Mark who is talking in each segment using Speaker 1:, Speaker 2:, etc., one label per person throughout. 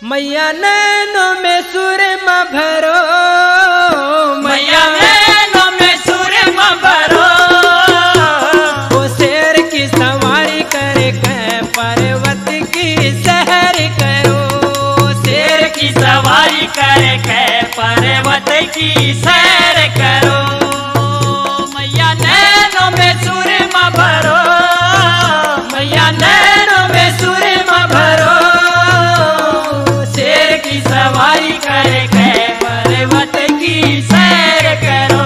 Speaker 1: मैया नैनों में सुरमा भरो,
Speaker 2: मैया नैनों में सुरमा भरो।
Speaker 1: वो शेर की सवारी करे कै पर्वत की सैर करो।
Speaker 2: शेर की सवारी करे कै पर्वत की सैर करो। मैया नैनों में सुरमा भरो, मैया नैनों में सुरमा भरो। शेर की सवारी करे कै पर्वत की सैर करो।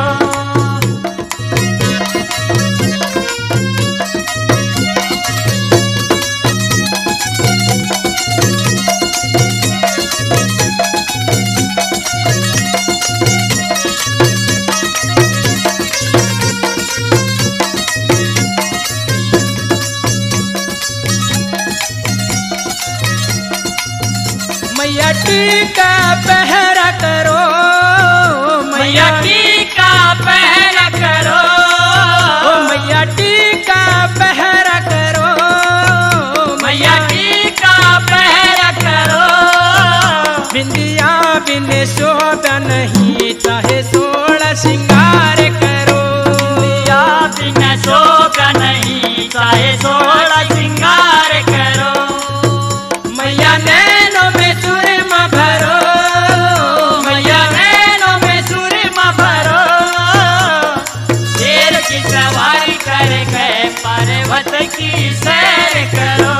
Speaker 1: मैया टीका पहरा करो,
Speaker 2: मैया टीका पहरा करो।
Speaker 1: ओ मैया टीका पहरा करो,
Speaker 2: मैया टीका पहरा करो।
Speaker 1: बिंदिया बिन शोभा नहीं, चाहे सोलह श्रृंगार करो।
Speaker 2: बिंदिया बिन शोभा नहीं, चाहे सोलह श्रृंगार करो।
Speaker 1: मैया नैनों में सुरमा भरो,
Speaker 2: मैया नैनों में सुरमा भरो। शेर की सवारी करे कै पर्वत की सैर करो।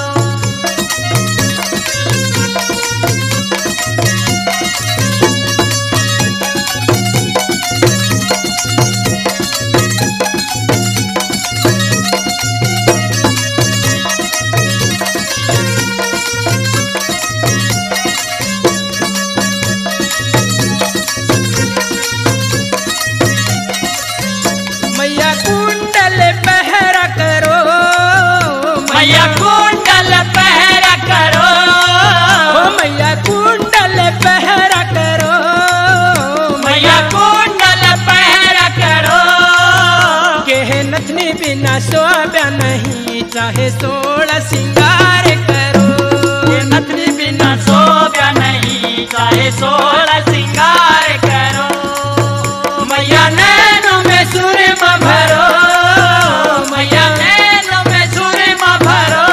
Speaker 1: मैया कुंडल पहरा करो,
Speaker 2: मैया कुंडल पहरा करो।
Speaker 1: ओ मैया कुंडल पहरा करो,
Speaker 2: मैया कुंडल पहरा करो।
Speaker 1: के नथनी बिना शोभा नहीं, चाहे सोलह श्रृंगार करो।
Speaker 2: ये नथनी बिना शोभा नहीं, चाहे सोलह श्रृंगार करो। मैया नैनों में सुरमा भरो, मैया नैनों में सुरमा भरो।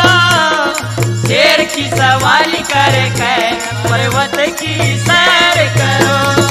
Speaker 2: शेर की सवारी करे कै पर्वत की सैर करो।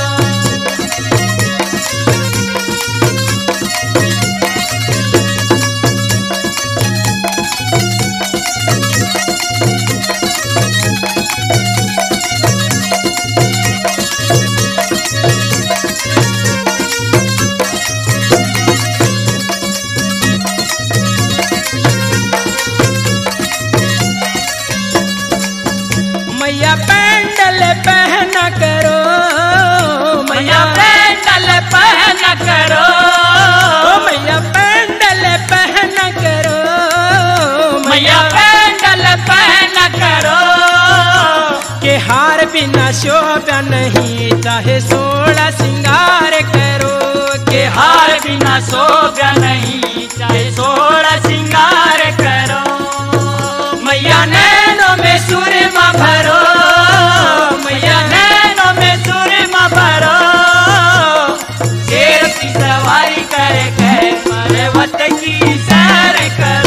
Speaker 1: मैया पैंडल पहना करो,
Speaker 2: मैया पैंडल पहना करो।
Speaker 1: ओ मैया पैंडल पहना करो,
Speaker 2: मैया पैंडल पहना करो।
Speaker 1: के हार बिना शोभा नहीं, चाहे सोलह श्रृंगार करो।
Speaker 2: के हार बिना शोभा नहीं, चाहे सोलह श्रृंगार करो। मैया नैनों में सुरमा भरो, मैया नैनों में सुरमा भरो। शेर की सवारी करे कै पर्वत की सैर करो।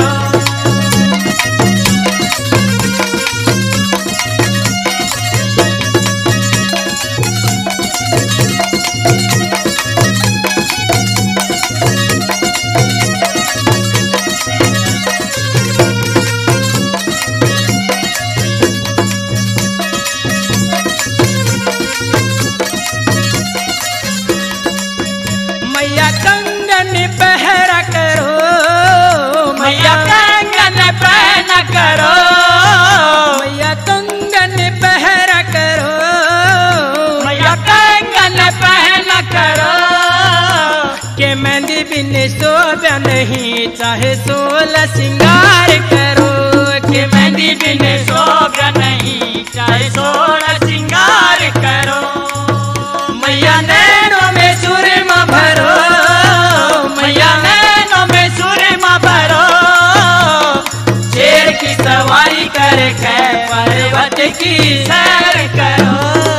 Speaker 1: मैया कंगन पहरा करो,
Speaker 2: मैया कंगन पहना करो।
Speaker 1: मैया कंगन पहरा करो,
Speaker 2: मैया कंगन पहना करो।
Speaker 1: के मेहंदी बिन शोभा नहीं, चाहे सोलह श्रृंगार करो।
Speaker 2: के मेहंदी बिन शोभा नहीं, चाहे सोलह श्रृंगार करो। मैया नैनों में सुरमा भरो, मैया नैनों में सुरमा भरो। शेर की सवारी करे कै पर्वत की सैर करो।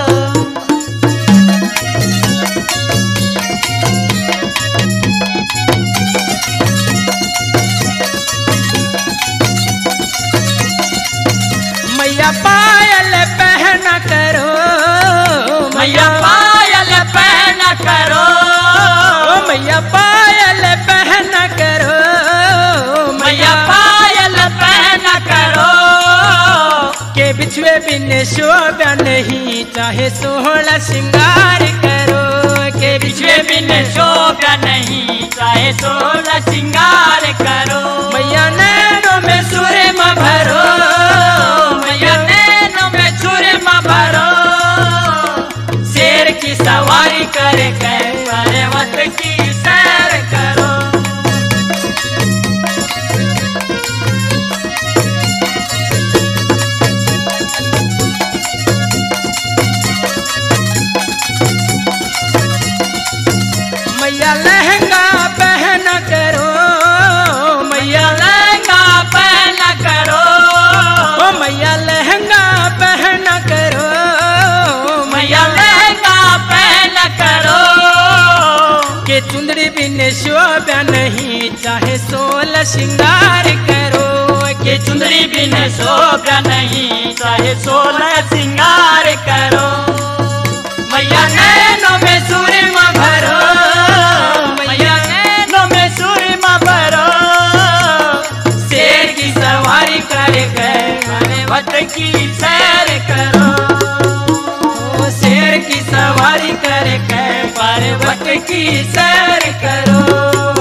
Speaker 1: मैया पायल पहना करो,
Speaker 2: मैया पायल पहना करो,
Speaker 1: मैया पायल पहना करो,
Speaker 2: मैया पायल पहना करो।
Speaker 1: के बिछुए बिन शोभा नहीं, चाहे सोहला श्रृंगार करो। के
Speaker 2: बिछुए बिन शोभा नहीं, चाहे सोलह श्रृंगार करो।
Speaker 1: मैया नैनों में सुरमा भरो,
Speaker 2: मैया नैनों में सुरमा भरो। शेर की सवारी करके पर्वत की सैर करो।
Speaker 1: मैया लहंगा पहना करो, मैया
Speaker 2: लहंगा पहना करो,
Speaker 1: ओ मैया लहंगा पहना करो,
Speaker 2: मैया लहंगा पहना करो।
Speaker 1: के चुंदड़ी बिन शोभा नहीं, चाहे सोलह श्रृंगार करो।
Speaker 2: के चुंदड़ी बिन शोभा नहीं, चाहे सोलह श्रृंगार करो। मैया नैनों में सुरमा भरो, मैया नैनों में सुरमा भरो। शेर की सवारी करके पर्वत की सैर करो।
Speaker 1: शेर की सवारी करके
Speaker 2: पर्वत की सैर करो।